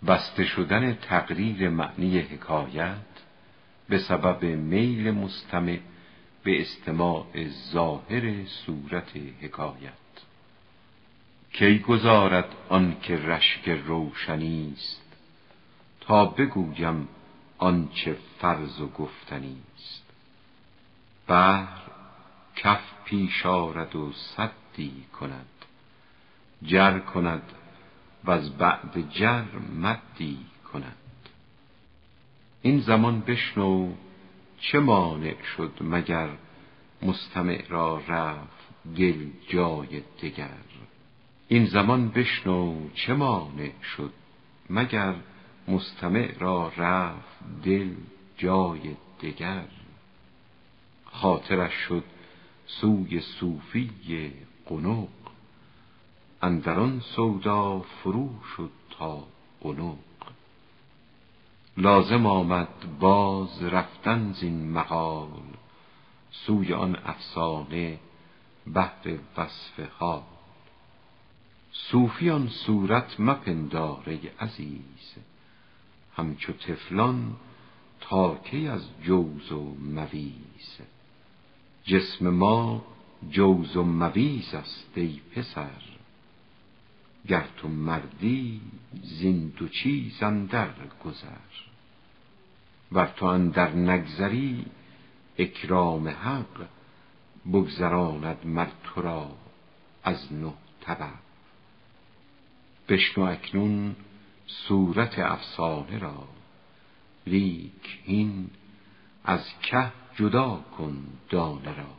بسته شدن تقریر معنی حکایت به سبب میل مستمع به استماع ظاهر صورت حکایت. کی گذارد آن که رشک روشنی است، تا بگویم آنچه فرض و گفتنی است. بحر کف پیش آرد و سدی کند، جر کند و از بعد جر مدی کند. این زمان بشنو چه مانع شد مگر، مستمع را رفت دل جای دگر. این زمان بشنو چه مانع شد مگر، مستمع را رفت دل جای دگر. خاطرش شد سوی صوفی قنق، اندران سودا فرو شد تا عنق. لازم آمد باز رفتن زین مقال، سوی آن افسانه بهر وصف حال. صوفی آن صورت مپندار ای عزیز، همچو طفلان تا کی از جوز و مویز. جسم ما جوز و مویز است ای پسر، گر تو مردی زین دو چیز اندر گذر. ور تو اندر نگذری اکرام حق، بگذراند مر تو را از نه طبق. بشنو اکنون صورت افسانه را، لیک هین از که جدا کن دانه را.